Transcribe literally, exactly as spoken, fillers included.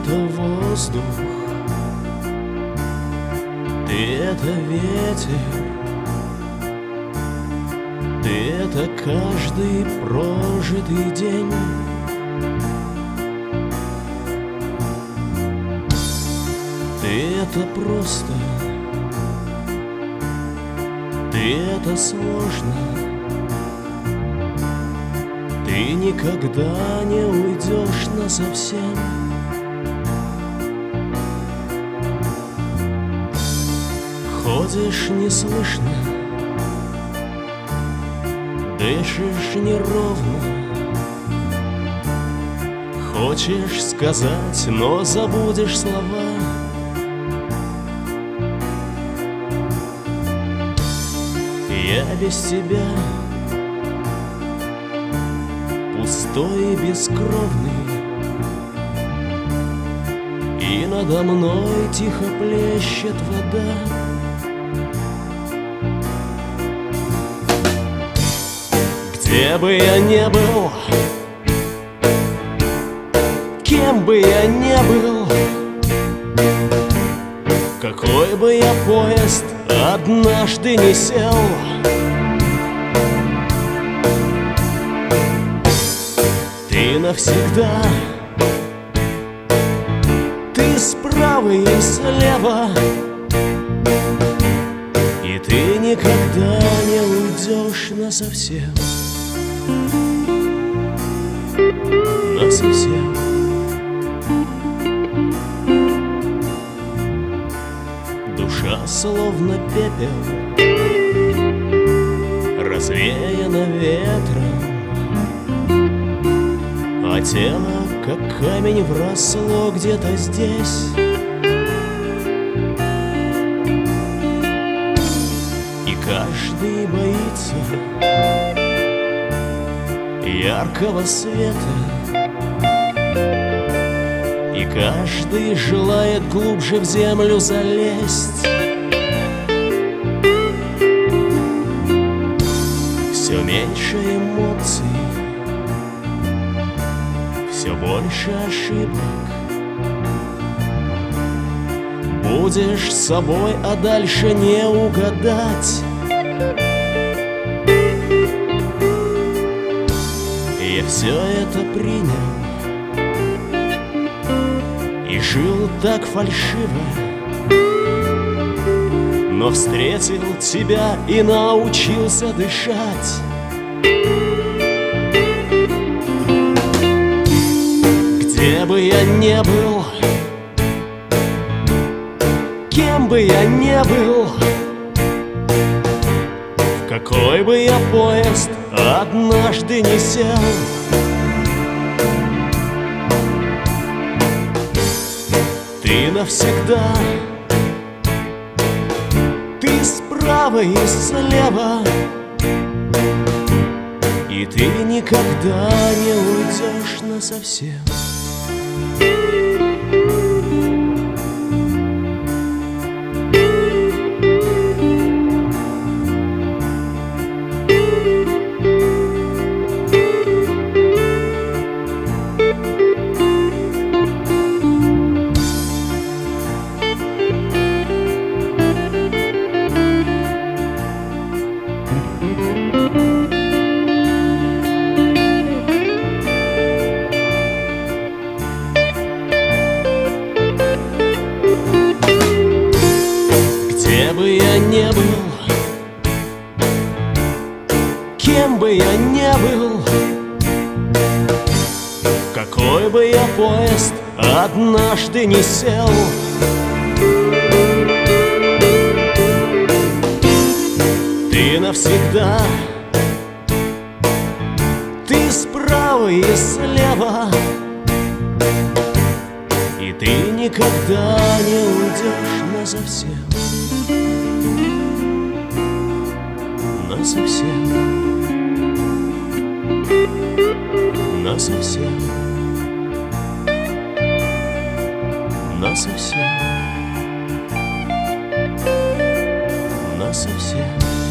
это воздух, ты это ветер, ты это каждый прожитый день. Ты это просто, ты это сложно, ты никогда не уйдешь насовсем. Ходишь неслышно, дышишь неровно, хочешь сказать, но забудешь слова. Я без тебя пустой и бескровный, и надо мной тихо плещет вода. Где бы я ни был, кем бы я ни был, какой бы я поезд однажды не сел, ты навсегда, ты справа и слева, и ты никогда не уйдешь насовсем. Насовсем. Душа словно пепел, развеяна ветром, а тело, как камень, вросло где-то здесь. И каждый боится яркого света, и каждый желает глубже в землю залезть. Все меньше эмоций, все больше ошибок. Будешь собой, а дальше не угадать. Я все это принял и жил так фальшиво, но встретил тебя и научился дышать. Где бы я ни был, кем бы я ни был, в какой бы я поезд однажды не сел, ты навсегда, ты справа и слева, и ты никогда не уйдешь насовсем. Где бы я ни был, кем бы я ни был, в какой бы я поезд однажды не сел, ты навсегда, ты справа и слева, и ты никогда не уйдешь насовсем. Насовсем, насовсем, насовсем, насовсем.